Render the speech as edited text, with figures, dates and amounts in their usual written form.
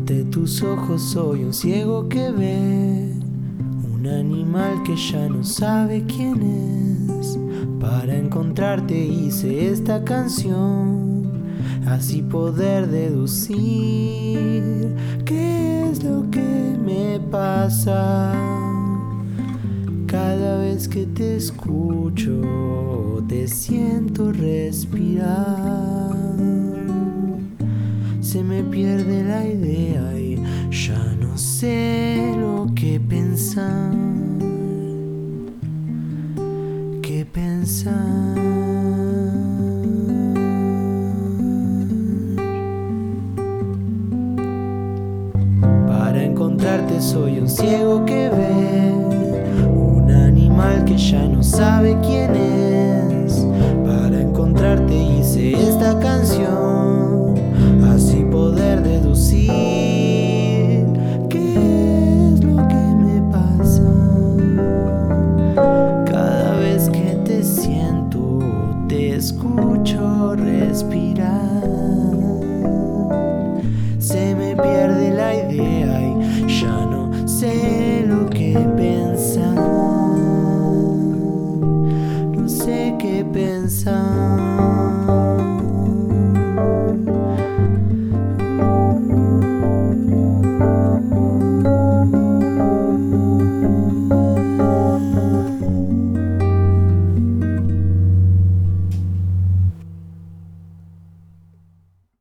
Ante tus ojos soy un ciego que ve, un animal que ya no sabe quién es. Para encontrarte hice esta canción, así poder deducir qué es lo que me pasa. Cada vez que te escucho, te siento respirar. Se me pierde la idea y ya no sé lo que pensar. ¿Qué pensar? Para encontrarte soy un ciego que ve, un animal que ya no sabe quién es. Para encontrarte hice esta canción,